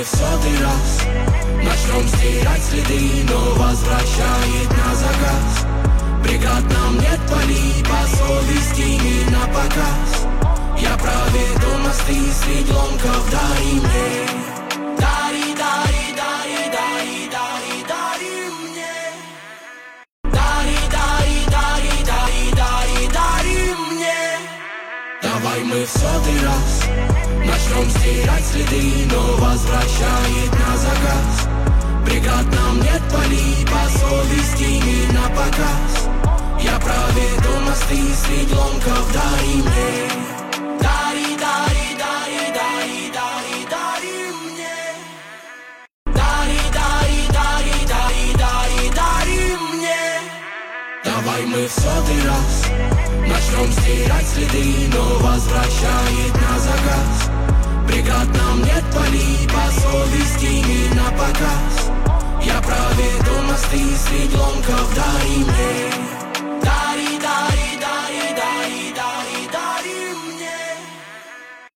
мы в сотый раз начнем стирать следы, но возвращает на заказ. Бригад нам нет, поли по совести не на показ. Я проведу мосты среди ломков, дари мне. Дари, дари, дари, дари, дари, дари мне. Дари, дари, дари, дари, дари, дари мне. Давай мы в сотый раз начнем стирать следы, но возвращает на заказ. Бригад нам нет, поли по совести не на показ. Я проведу мосты среди ломков, дари мне. Дари, дари, дари, дари, дари, дари мне. Дари, дари, дари, дари, дари, дари мне. Давай мы в сотый раз начнем стирать следы, но возвращает на заказ. Бригад нам нет, поли по совести не на показ. Я проведу мосты среди ломков, дари мне.